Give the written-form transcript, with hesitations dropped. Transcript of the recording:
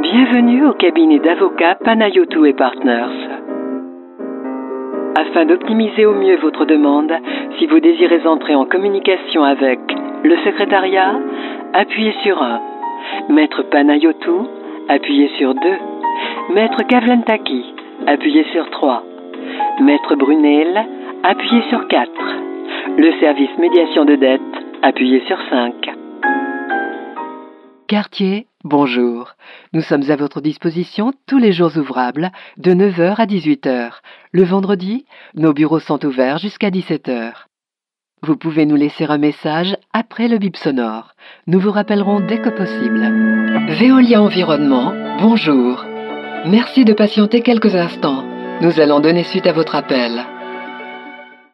Bienvenue au cabinet d'avocats Panayotou et Partners. Afin d'optimiser au mieux votre demande, si vous désirez entrer en communication avec le secrétariat, appuyez sur 1. Maître Panayotou, appuyez sur 2. Maître Kavlentaki, appuyez sur 3. Maître Brunel, appuyez sur 4. Le service médiation de dette, appuyez sur 5. Quartier, bonjour. Nous sommes à votre disposition tous les jours ouvrables de 9h à 18h. Le vendredi, nos bureaux sont ouverts jusqu'à 17h. Vous pouvez nous laisser un message après le bip sonore. Nous vous rappellerons dès que possible. Veolia Environnement, bonjour. Merci de patienter quelques instants. Nous allons donner suite à votre appel.